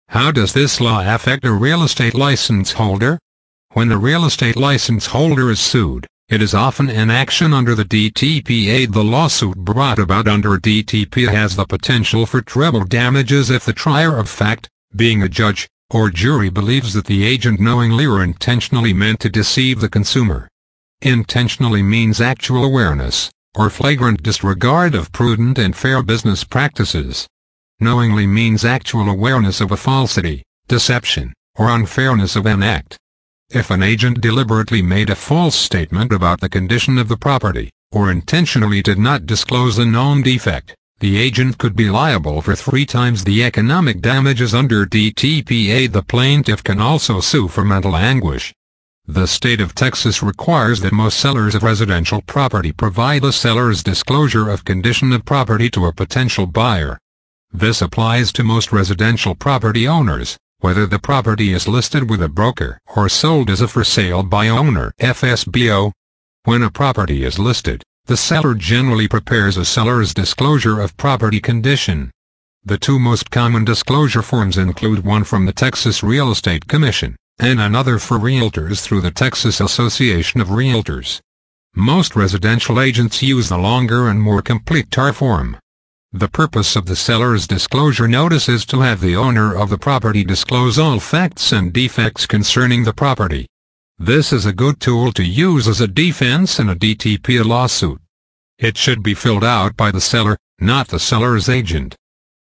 How does this law affect a real estate license holder? When a real estate license holder is sued, it is often an action under the DTPA. The lawsuit brought about under a DTPA has the potential for treble damages if the trier of fact, being a judge or jury, believes that the agent knowingly or intentionally meant to deceive the consumer. Intentionally means actual awareness or flagrant disregard of prudent and fair business practices. Knowingly means actual awareness of a falsity, deception, or unfairness of an act. If an agent deliberately made a false statement about the condition of the property, or intentionally did not disclose a known defect, the agent could be liable for 3 times the economic damages under DTPA. The plaintiff can also sue for mental anguish. The state of Texas requires that most sellers of residential property provide a seller's disclosure of condition of property to a potential buyer. This applies to most residential property owners, whether the property is listed with a broker or sold as a for sale by owner (FSBO). When a property is listed, the seller generally prepares a seller's disclosure of property condition. The 2 most common disclosure forms include one from the Texas Real Estate Commission, and another for realtors through the Texas Association of Realtors. Most residential agents use the longer and more complete TAR form. The purpose of the seller's disclosure notice is to have the owner of the property disclose all facts and defects concerning the property. This is a good tool to use as a defense in a DTPA lawsuit. It should be filled out by the seller, not the seller's agent.